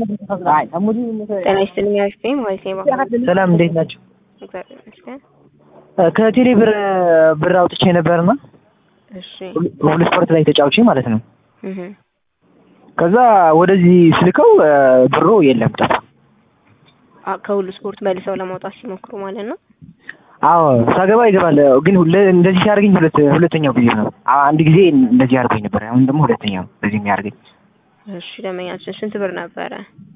አይ አሙዲ ተነስተኛ ስቴም ወይሴማ ሰላም እንዴት ናችሁ? ከቴሌ ብር አውጥቼ ነበርና እሺ ሁሉ ስፖርት ላይ ተጫውቼ ማለት ነው። እህ ከዛ ወደዚህ ስልከው ብሩ የለም ጠፋ። ከሁሉ ስፖርት መልሰው ለማውጣት ሲሞክሩ ማለት ነው። አዎ ሳገባ ይገባል፣ ግን እንደዚህ ሲያርገኝ ሁለተኛው ጊዜ ነው። አንድ ጊዜ እንደዚህ አርገኝ ነበር፣ አሁን ደግሞ ሁለተኛው በዚህ የሚያርገኝ። እሺ ደመኛችን ስንት ብር ነበረ?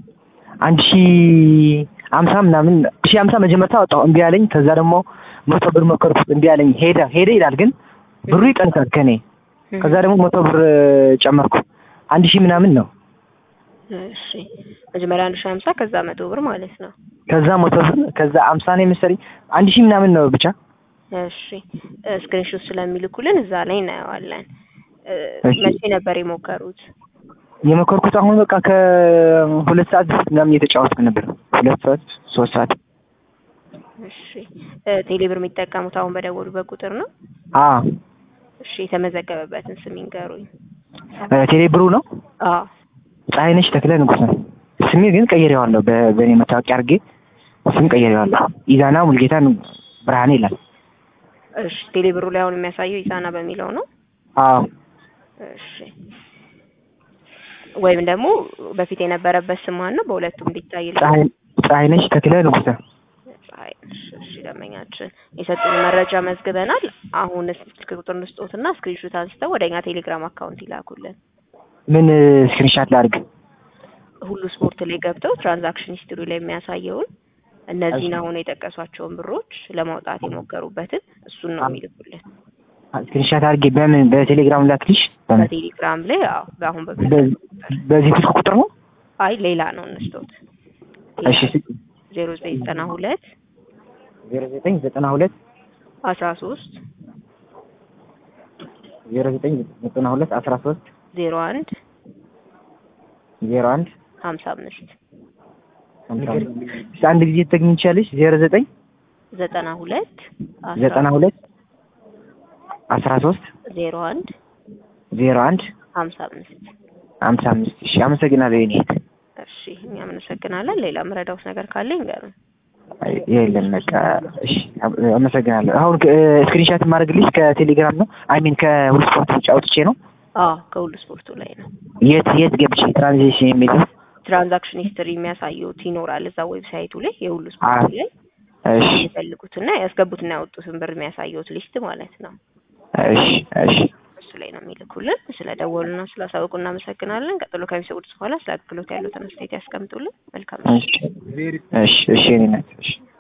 1050 ምናምን 1050 መጀመሪያ አወጣሁ እምቢ አለኝ። ከዛ ደግሞ 100 ብር ሞከርኩት እምቢ አለኝ። ሄደ ይላል ግን ብሩ ይቀንሳል ከኔ። ከዛ ደግሞ 100 ብር ጨመርኩ 1000 ምናምን ነው። እሺ መጀመሪያ 1050 ከዛ 100 ብር ማለት ነው። ከዛ 100 ብር ከዛ 50 ነው መሰለኝ 1000 ምናምን ነው ብቻ። እሺ ስክሪንሾት ስለሚልኩልን እዛ ላይ እናየዋለን። መቼ ነበር የሞከሩት? የሞከርኩት አሁን በቃ ከ2 ሰዓት ምናምን እየተጫወትኩ ነበር። 2 ሰዓት 3 ሰዓት። እሺ ቴሌብር የሚጠቀሙት አሁን በደወሉበት ቁጥር ነው? አዎ። እሺ የተመዘገበበትን ስም ይንገሩኝ። ቴሌብሩ ነው? አዎ። ፀሐይነሽ ተክለ ንጉስ ነው። ስሜ ግን ቀይሬዋለሁ። በኔ መታወቂያ አድርጌ ስም ቀይሬዋለሁ። ኢዛና ሙልጌታ ብርሃኔ ይላል። እሺ ቴሌብሩ ላይ አሁን የሚያሳየው ኢዛና በሚለው ነው? አዎ። እሺ ወይም ደግሞ በፊት የነበረበት ስም ማን ነው? በሁለቱም እንዲታይልኝ። ፀሐይነሽ ተክለ ንጉስ። እሺ ደመኛችን የሰጡን መረጃ መዝግበናል። አሁን ስልክ ቁጥር እንስጦትና ስክሪንሾት አንስተው ወደኛ ቴሌግራም አካውንት ይላኩልን። ምን ስክሪንሾት ላድርግ? ሁሉ ስፖርት ላይ ገብተው ትራንዛክሽን ሂስትሪ ላይ የሚያሳየውን እነዚህን አሁን የጠቀሷቸውን ብሮች ለማውጣት የሞከሩበትን እሱን ነው የሚልኩልን። ስክሪንሾት አድርጌ በምን በቴሌግራም ላክልሽ? በቴሌግራም ላይ አዎ። አሁን በዚህ ቁጥር ነው? አይ ሌላ ነው እንስጦት። እሺ 0992 0992 13 0992 13 01 01 55 አንድ ጊዜ ተገኝቻለሽ 09 92 92 13 01 01 55 እሺ አመሰግናለሁ። እሺ እኛም እናመሰግናለን። ሌላ ምረዳውስ ነገር ካለ ይንገሩን። የለም በቃ እሺ አመሰግናለሁ። አሁን ስክሪንሾት ማድረግልሽ ከቴሌግራም ነው? አይ ሚን ከሁሉ ስፖርት ውጭ አውጥቼ ነው? አዎ ከሁሉ ስፖርቱ ላይ ነው። የት ገብቼ ትራንዛክሽን የሚለው ትራንዛክሽን ሂስትሪ የሚያሳዩት ይኖራል እዛ ዌብሳይቱ ላይ የሁሉ ስፖርት ላይ። እሺ ይፈልጉትና ያስገቡትና ያወጡትን ብር የሚያሳዩት ሊስት ማለት ነው። እሺ እሱ ላይ ነው የሚልኩልን። ስለደወሉና ስላሳወቁ እናመሰግናለን። ቀጥሎ ከሚሰጡት በኋላ ስለ አገልግሎት ያሉትን አስተያየት ያስቀምጡልን። መልካም። እሺ እኔ ነኝ። እሺ